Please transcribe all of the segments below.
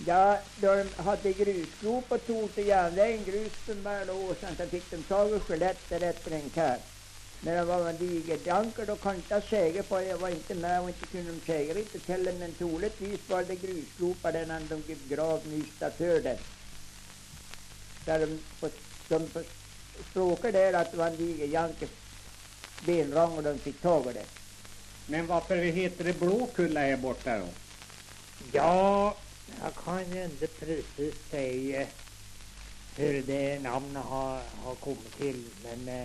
Ja, de hade grusgrop och tog till järnvägen grus för några år sedan, så fick de tag i skeletter efter en kär. När det var en digerdanker, då kan jag inte säga på, jag var inte med och inte kunde de säga riktigt heller, men troligtvis var det grusgropar där när de grav nysta för det. Där de språkade där att det var en digerdanker benrang och de fick tag i det. Men varför heter det Blåkulla här borta då? Ja, jag kan ju inte precis säga hur det namnet har kommit till, men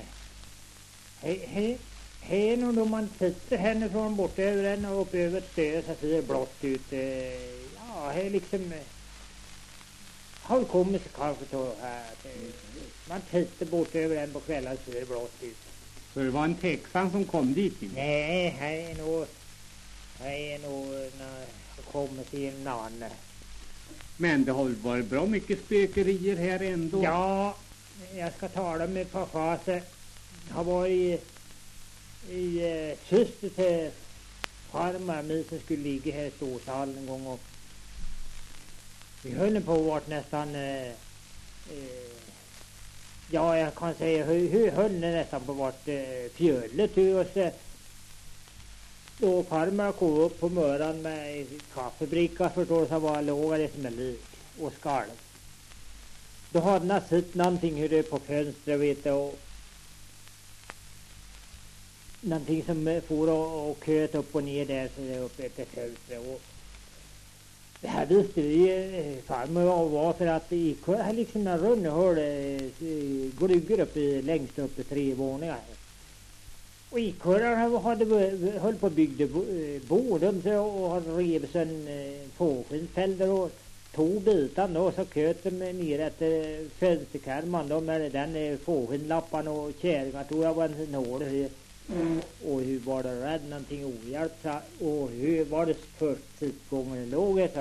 här nog då man tittar härifrån bort över den och upp över ett stö så ser det blått ut. Ja, här liksom har kommit så kanske så här. Man tittar bort över den på kvällen så ser det blått ut. Så det var en texan som kom dit? Nej, här är nog när jag kommer till en annan. Men det har väl varit bra mycket spökerier här ändå? Ja, jag ska tala med pappa. Jag har varit i syster till farmar min som skulle ligga här i Storsalen en gång. Och vi höll på vart nästan... ja, jag kan säga hur höll det nästan på vart fjöllet. Och då farmar kom upp på morgonen med kaffebricka förstår så var lågare som en lik och skalv. Då hade han sett någonting hur det är på fönstret vet du, och någonting som for och köt upp och ner där så det uppe efter fönstret. Och det här visste vi farmor och var för att det här liksom en rund hål gluggar upp längst upp i 3 våningar. Och ikurrarna höll på att bygga bord och hade rev sig en fåskinsfälder och tog bitan då så köt de ner efter fönsterkarman då med den fåskinlappan och kärringar tror jag var en nål. Och hur var det rädd någonting ohjälpt och hur var det först gången låg så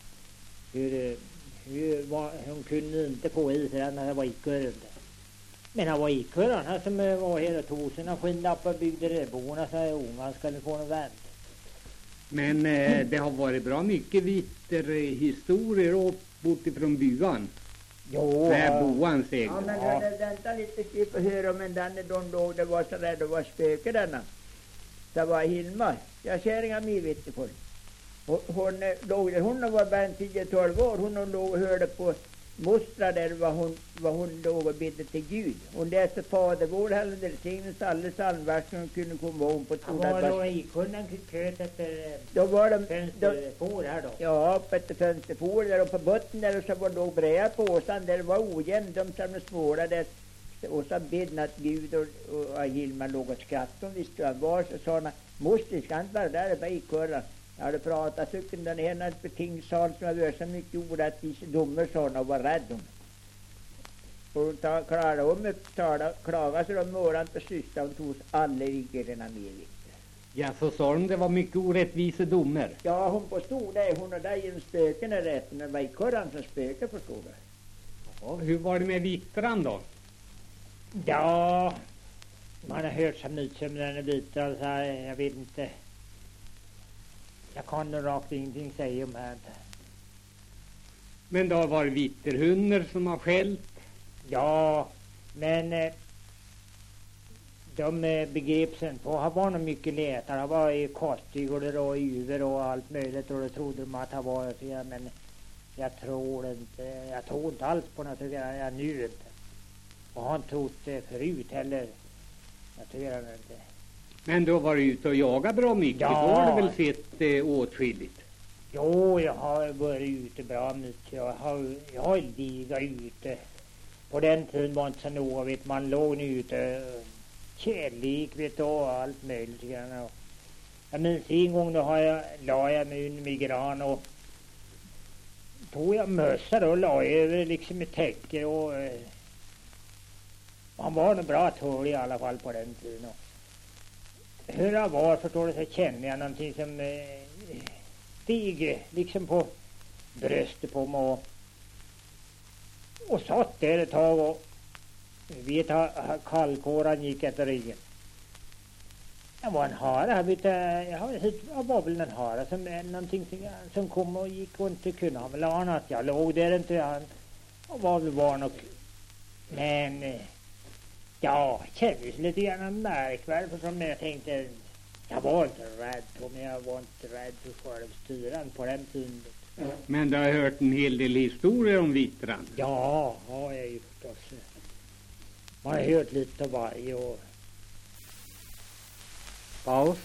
hon kunde inte få i sig när det var ikurren. Men han var ikurren han som var här och tog sina skinnlappar och byggde det borna så ungan skulle få något vänt. Men det har varit bra mycket vitterhistorier och bort ifrån byan. Jo. Det är boans egen. Ja, men vänta lite skip och höra om en den de låg det var så rädd och var spöke denna. Det var Hilma. Jag ser inga mivittefall. Hon var bara 10-12 år. Hon låg och hörde på mostrar där vad hon låg och bedde till Gud. Hon läste fader vår eller välsignelse alla psalmverser hon kunde komma om på två. Var då i kunden köt efter då var de fönsterfår här då? Ja, upp efter fönsterfår där och på botten där och så var låg bräda på åsan där var ojämn de som svåra där och så bedde att Gud och Hilma låg och skrattade. Hon visste vad var så sa hon moster ska inte vara där bara i kurran. Jag hade pratat tyckte den ena på tingssal som hade varit så mycket orättvisa domar sådana och var rädd om. Och hon klarade om klagade sig om morgonen på syster och tog alla rikerna med. Ja, så sa de det var mycket orättvisa domar. Ja, hon påstod det. Hon och där genom spöken är rätt. Men det var i kurran som spöken förstod det. Ja, hur var det med Viktran då? Ja, man har hört så mycket som den är Viktran så jag vet inte. Jag kan nog rakt ingenting säga om det. Men det har varit vitterhundar som har skällt. Ja, men de begrep sig inte. Han var nog mycket lättare. Han var i kostygor och yver och allt möjligt. Och då trodde de att han var fel. Men jag tror inte alls på något. Jag nu inte. Och han trott förut heller. Jag tror inte. Men du har varit ute och jagat bra mycket. Ja. Då har du väl sett åtskilligt? Jo, jag har varit ute bra mycket. Jag har ligat ute. På den tiden var inte så noga, vet man låg ute kärlik, vet du, och allt möjligt. Jag minns en gång då la jag mig under min gran och tog jag mössa då och la över liksom ett täcke och man var nog bra tull i alla fall på den tiden. Och hur det var förstår du så kände jag någonting som steg liksom på bröstet på mig och satt där ett tag och vet kallkåran gick efter ryggen. Det var en hare. Jag var väl en hare som någonting som kom och gick och inte kunde han väl ana att jag låg där inte. Han var väl van och men ja, kändes lite grann märkvärdigt för som jag tänkte jag var inte rädd på men jag var inte rädd för självstyran på den tiden. Men du har hört en hel del historier om Vittran? Ja, jag är ju förstås. Man har hört lite av varje och paus.